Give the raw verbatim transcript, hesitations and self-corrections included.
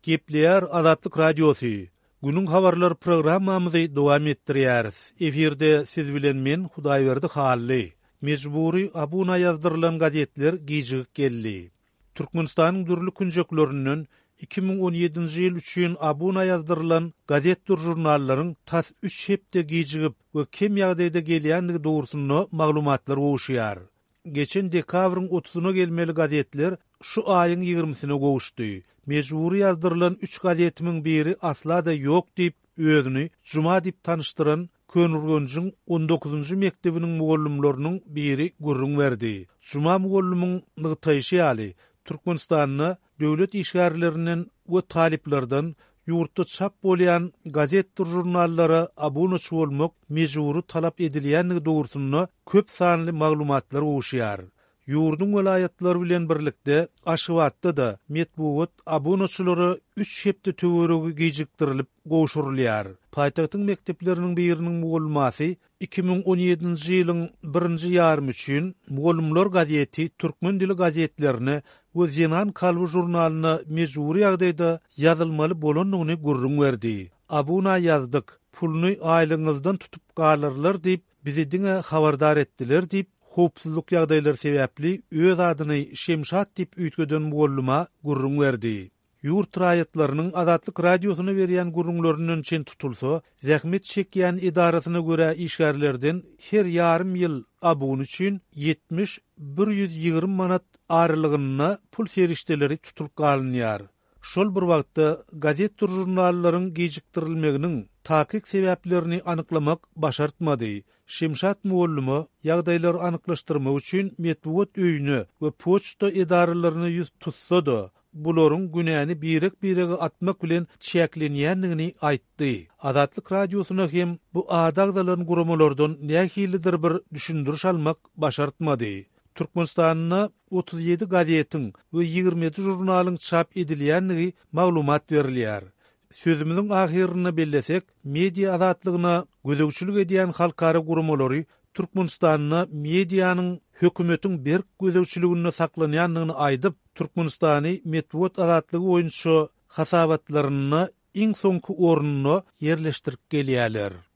Gepleyer Azatlyk Radiosu. Günün habarlar programmamyzy dowam etdirýäris. Eferde siz bilen men Hudaýberdi Hally. Mejburi abuna ýazdyrylan gazetler gijig geldi. Türkmenistanyň dürli künjeklerinden iki bin on ýedinji ýyl üçin abuna ýazdyrylan gazetler jurnallaryň tas üç hepde gijigip we kem ýagdaýda gelýändigi dogrusyny maglumatlar gowuşýar. Geçen dekabryň otuzyna gelmeli gazetler şu aýyň ýygrymysyna gowuşdy. Mejburi ýazdyrylan üç gazetimiň biri asla da ýok diýip özüni Juma diýip tanıştyran Könürgenjiň on dokuzunjy mektebiniň mugallimläriniň biri gurrun berdi. Juma mugallimiň nygtaýşy ýaly Türkmenistanyň döwlet işgärlerinden we taliplerden ýurtda çap bolýan gazet jurnallara abonaçy bolmak mejburi talap edilýändigi dogrusyny köp sanly maglumatlar gowuşýar. Yurdun welaýatlary bilen birlikde Aşybatda da metbuat abonaçylary üç hepde töweregi gijikdirilip gowuşurulýar. Paýtagtyň mektepleriniň biriniň mugallimasy iki bin on ýedinji ýylyň birinji ýarmy üçin Mugallimler gazeti türkmen dili gazetlerini we Zenan Kalby jurnalyny mejburi ýagdaýda ýazylmaly bolanlygyny gurrun berdi. Abuna ýazdyk, pulny aýlyňyzdan tutup galyrlar diýip bizi diňe habardar etdiler diýip hopsuzluk ýagdaýlary sebäpli öz adyny Şemşat diýip üýtgeden mugallima gurrun berdi. Yurt raýatlarynyň Azatlyk Radiosyna berýän gurrunlarynyň çen tutulsa, zähmet çekýän idarasyna görä işgärlerden her ýarym ýyl abun üçin yetmiş bir ýüz ýygrym manat aýrylygyna pul serişdeleri tutulup galynýar. Şol bir wagtda gazet jurnallaryň gijikdirilmeginiň takyk sebäplerini anyklamak başartmady. Şemşat mugallimy ýagdaýlary anyklaşdyrmak üçin metbuat öýüni we poçta edaralaryny ýüz tutsa-da, bularyň günäni birek-birege atmak bilen çäklenýändigini aýtdy. Azatlyk Radiosyna hem bu adagdalan guramalardan nähilidir bir düşündiriş almak başartmady. Türkmenistanyň otuz ýedi gazetiň we ýygrimi ýedi jurnalyň çap edilýändigi maglumat berilýär. Sözümüzün ahirini bellesek, media azatlygyna gözegçilik edýän halkara gurmalary Türkmenistanyň medianyň hökümetiň berk gözegçiligine saklanýandygyny aýdyp, Türkmenistany metbuat azatlygy boýunça hasabatlaryny iň soňky ornuny ýerleşdirip gelýärler.